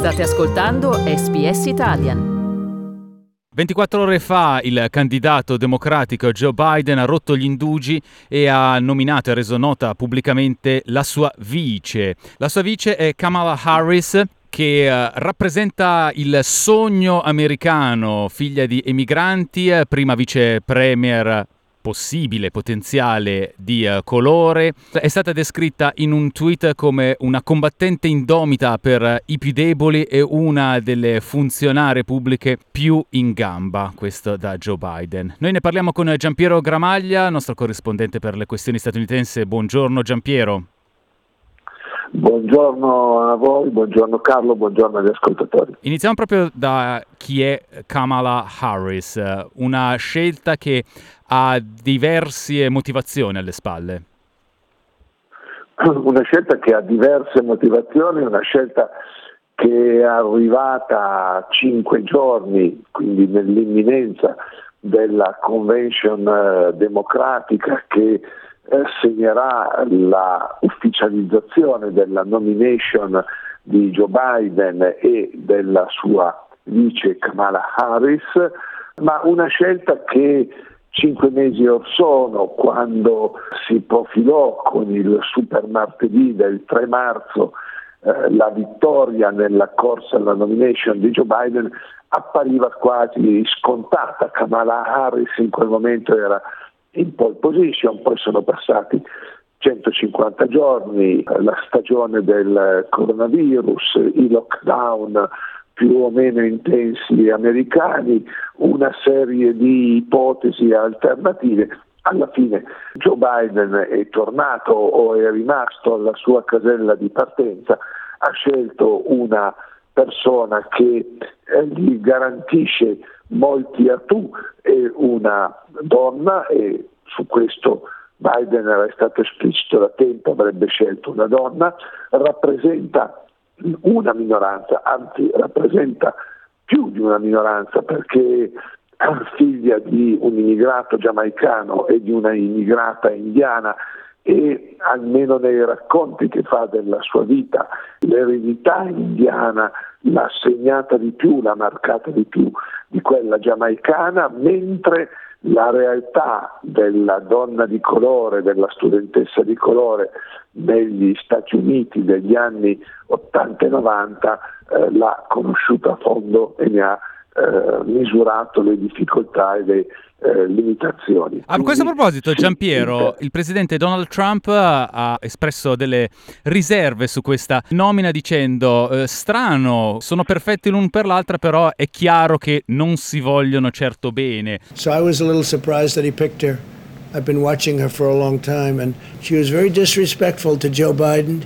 State ascoltando SBS Italian. 24 ore fa il candidato democratico Joe Biden ha rotto gli indugi e ha nominato e reso nota pubblicamente la sua vice. La sua vice è Kamala Harris, che rappresenta il sogno americano, figlia di emigranti, prima vice premier possibile, potenziale di colore. È stata descritta in un tweet come una combattente indomita per i più deboli e una delle funzionarie pubbliche più in gamba, questo da Joe Biden. Noi ne parliamo con Giampiero Gramaglia, nostro corrispondente per le questioni statunitensi. Buongiorno Giampiero. Buongiorno a voi, buongiorno Carlo, buongiorno agli ascoltatori. Iniziamo proprio da chi è Kamala Harris, una scelta che ha diverse motivazioni alle spalle. Una scelta che ha diverse motivazioni, una scelta che è arrivata a 5 giorni, quindi nell'imminenza della convention democratica che segnerà la ufficializzazione della nomination di Joe Biden e della sua vice Kamala Harris, ma una scelta che 5 mesi or sono, quando si profilò con il super martedì del 3 marzo la vittoria nella corsa alla nomination di Joe Biden, appariva quasi scontata. Kamala Harris in quel momento era in pole position, poi sono passati 150 giorni, la stagione del coronavirus, i lockdown più o meno intensi americani, una serie di ipotesi alternative. Alla fine Joe Biden è tornato o è rimasto alla sua casella di partenza, ha scelto una persona che gli garantisce molti attu, è una donna e su questo Biden era stato esplicito da tempo, avrebbe scelto una donna, rappresenta una minoranza, anzi rappresenta più di una minoranza, perché figlia di un immigrato giamaicano e di una immigrata indiana, e almeno nei racconti che fa della sua vita l'eredità indiana l'ha segnata di più, l'ha marcata di più di quella giamaicana, mentre la realtà della donna di colore, della studentessa di colore negli Stati Uniti degli anni 80 e 90 l'ha conosciuta a fondo e ne ha misurato le difficoltà e le limitazioni. A questo proposito, Giampiero, il presidente Donald Trump ha espresso delle riserve su questa nomina dicendo strano, sono perfetti l'un per l'altra, però è chiaro che non si vogliono certo bene. So I was a little surprised that he picked her. I've been watching her for a long time and she was very disrespectful to Joe Biden,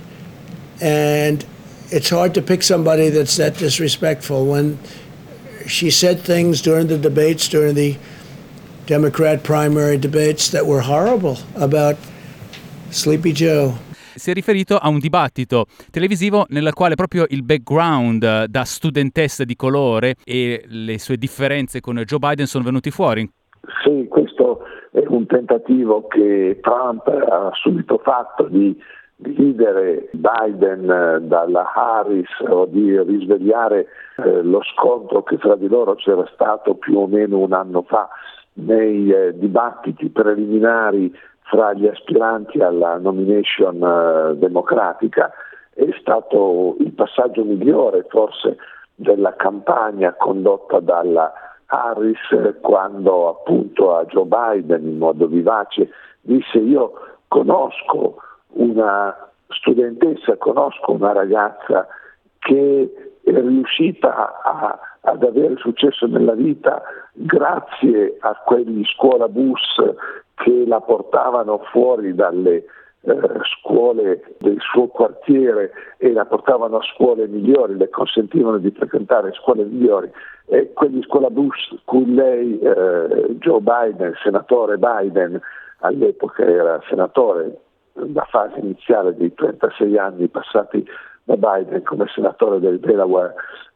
and it's hard to pick somebody that's that disrespectful. When she said things during the debates, during the Democrat primary debates, that were horrible about Sleepy Joe. Si è riferito a un dibattito televisivo nel quale proprio il background da studentessa di colore e le sue differenze con Joe Biden sono venuti fuori. Sì, questo è un tentativo che Trump ha subito fatto di dividere Biden dalla Harris o di risvegliare lo scontro che fra di loro c'era stato più o meno un anno fa nei dibattiti preliminari fra gli aspiranti alla nomination democratica. È stato il passaggio migliore forse della campagna condotta dalla Harris, quando appunto a Joe Biden in modo vivace disse: io conosco una studentessa, conosco una ragazza che è riuscita ad avere successo nella vita grazie a quegli scuolabus che la portavano fuori dalle scuole del suo quartiere e la portavano a scuole migliori, le consentivano di frequentare scuole migliori, e quegli scuolabus cui lei, Joe Biden, senatore Biden, all'epoca era senatore, la fase iniziale dei 36 anni passati da Biden come senatore del Delaware,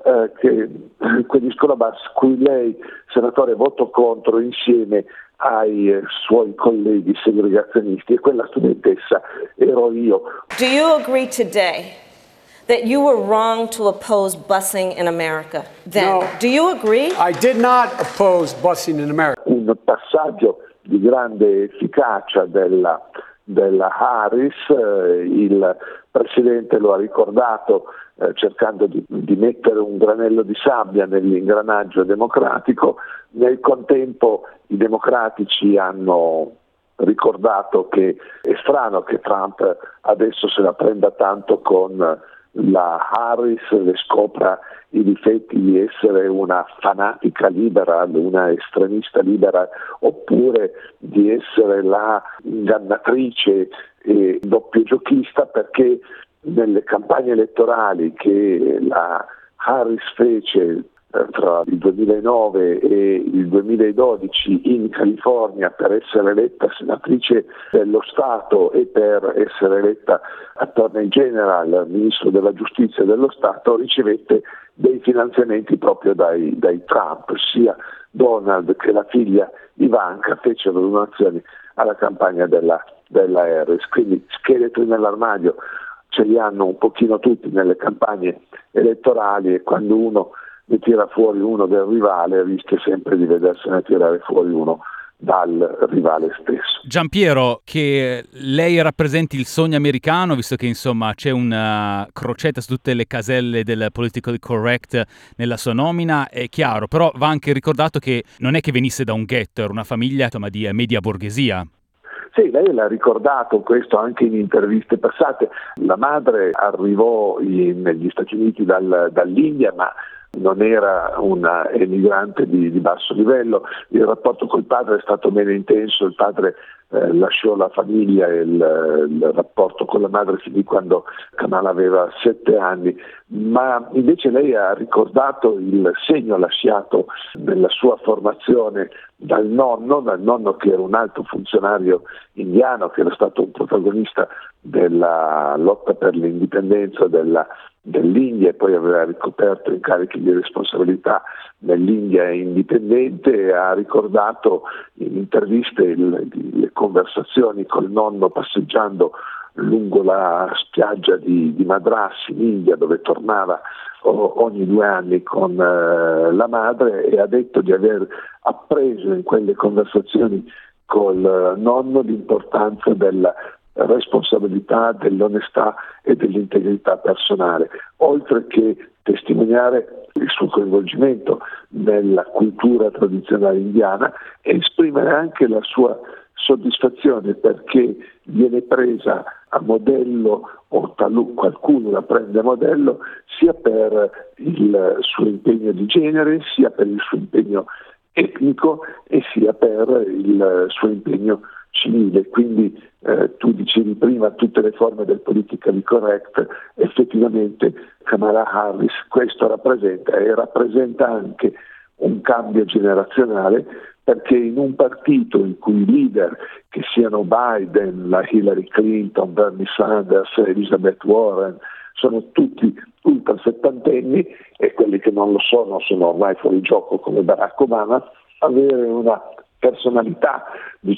quegli scuolabus cui lei, senatore, votò contro insieme ai suoi colleghi segregazionisti, e quella studentessa ero io. Do you agree today that you were wrong to oppose busing in America then. No, do you agree? I did not oppose busing in America. Un passaggio di grande efficacia della Harris, il Presidente lo ha ricordato cercando di mettere un granello di sabbia nell'ingranaggio democratico. Nel contempo i democratici hanno ricordato che è strano che Trump adesso se la prenda tanto con la Harris, le scopra i difetti di essere una fanatica liberal, una estremista liberal, oppure di essere la ingannatrice e doppiogiocchista, perché nelle campagne elettorali che la Harris fece tra il 2009 e il 2012 in California per essere eletta senatrice dello Stato e per essere eletta Attorney General, ministro della giustizia dello Stato, ricevette dei finanziamenti proprio dai Trump. Sia Donald che la figlia Ivanka fecero donazioni alla campagna della Harris. Quindi scheletri nell'armadio ce li hanno un pochino tutti nelle campagne elettorali, e quando uno ne tira fuori uno del rivale rischia sempre di vedersene tirare fuori uno dal rivale stesso. Giampiero, che lei rappresenti il sogno americano, visto che insomma c'è una crocetta su tutte le caselle del politically correct nella sua nomina, è chiaro, però va anche ricordato che non è che venisse da un ghetto, era una famiglia insomma, di media borghesia. Sì, lei l'ha ricordato questo anche in interviste passate. La madre arrivò negli Stati Uniti dall'India, ma non era una emigrante di basso livello. Il rapporto col padre è stato meno intenso, il padre lasciò la famiglia e il rapporto con la madre finì quando Kamala aveva 7 anni, ma invece lei ha ricordato il segno lasciato nella sua formazione dal nonno che era un alto funzionario indiano, che era stato un protagonista della lotta per l'indipendenza dell'India e poi aveva ricoperto incarichi di responsabilità nell'India indipendente, e ha ricordato in interviste le conversazioni col nonno passeggiando lungo la spiaggia di Madras in India, dove tornava ogni 2 anni con la madre, e ha detto di aver appreso in quelle conversazioni col nonno l'importanza della responsabilità, dell'onestà e dell'integrità personale, oltre che testimoniare il suo coinvolgimento nella cultura tradizionale indiana e esprimere anche la sua soddisfazione perché viene presa a modello o qualcuno la prende a modello sia per il suo impegno di genere, sia per il suo impegno etnico e sia per il suo impegno civile. Quindi tu dicevi prima tutte le forme del politically correct, effettivamente Kamala Harris questo rappresenta, e rappresenta anche un cambio generazionale, perché in un partito in cui i leader, che siano Biden, la Hillary Clinton, Bernie Sanders, Elizabeth Warren, sono tutti ultra settantenni, e quelli che non lo sono ormai fuori gioco come Barack Obama, avere una personalità di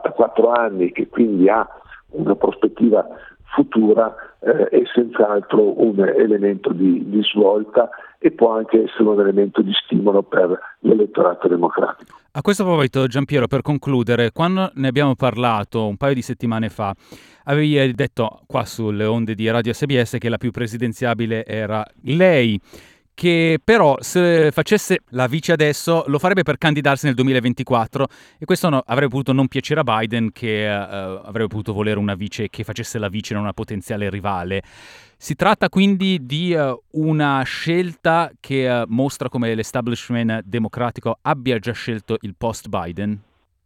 54 anni che quindi ha una prospettiva futura è senz'altro un elemento di svolta e può anche essere un elemento di stimolo per l'elettorato democratico. A questo proposito, Giampiero, per concludere, quando ne abbiamo parlato un paio di settimane fa, avevi detto qua sulle onde di Radio SBS che la più presidenziabile era lei, che però se facesse la vice adesso lo farebbe per candidarsi nel 2024, e questo avrebbe potuto non piacere a Biden, che avrebbe potuto volere una vice che facesse la vice non una potenziale rivale. Si tratta quindi di una scelta che mostra come l'establishment democratico abbia già scelto il post-Biden?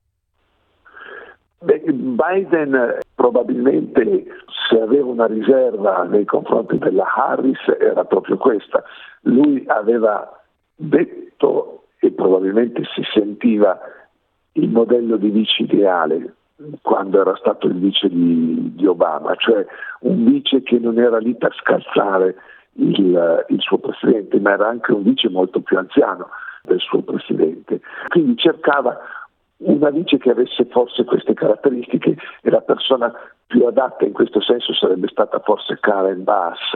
Biden probabilmente, se aveva una riserva nei confronti della Harris, era proprio questa. Lui aveva detto, e probabilmente si sentiva il modello di vice ideale quando era stato il vice di Obama, cioè un vice che non era lì per scalzare il suo presidente, ma era anche un vice molto più anziano del suo presidente. Quindi cercava una vice che avesse forse queste caratteristiche, e la persona più adatta in questo senso sarebbe stata forse Karen Bass,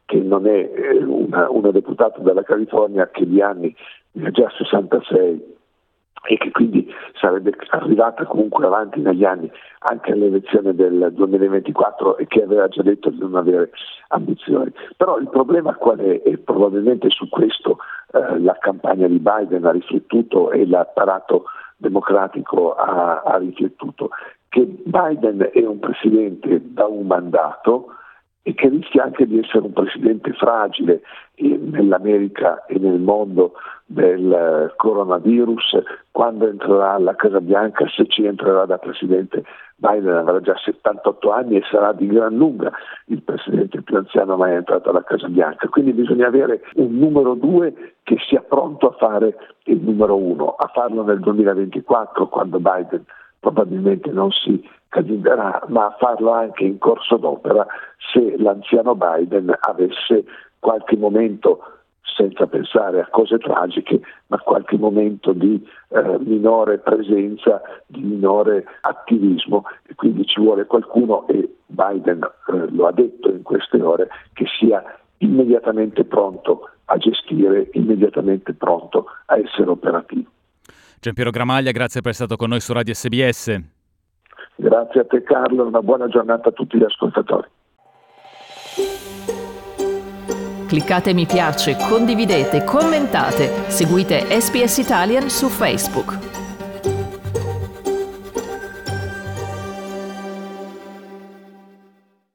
che non è una deputata della California che di anni ne ha già 66 e che quindi sarebbe arrivata comunque avanti negli anni anche all'elezione del 2024 e che aveva già detto di non avere ambizioni. Però il problema qual è? E probabilmente su questo la campagna di Biden ha riflettuto e l'apparato democratico ha riflettuto, che Biden è un presidente da un mandato e che rischia anche di essere un presidente fragile nell'America e nel mondo del coronavirus. Quando entrerà alla Casa Bianca, se ci entrerà da presidente, Biden avrà già 78 anni e sarà di gran lunga il presidente più anziano mai entrato alla Casa Bianca. Quindi bisogna avere un numero 2 che sia pronto a fare il numero 1, a farlo nel 2024 quando Biden probabilmente non si candiderà, ma a farlo anche in corso d'opera se l'anziano Biden avesse qualche momento, senza pensare a cose tragiche, ma qualche momento di minore presenza, di minore attivismo, e quindi ci vuole qualcuno, e Biden lo ha detto in queste ore, che sia immediatamente pronto a gestire, immediatamente pronto a essere operativo. Giampiero Gramaglia, grazie per essere stato con noi su Radio SBS. Grazie a te Carlo, una buona giornata a tutti gli ascoltatori. Cliccate mi piace, condividete, commentate, seguite SBS Italian su Facebook.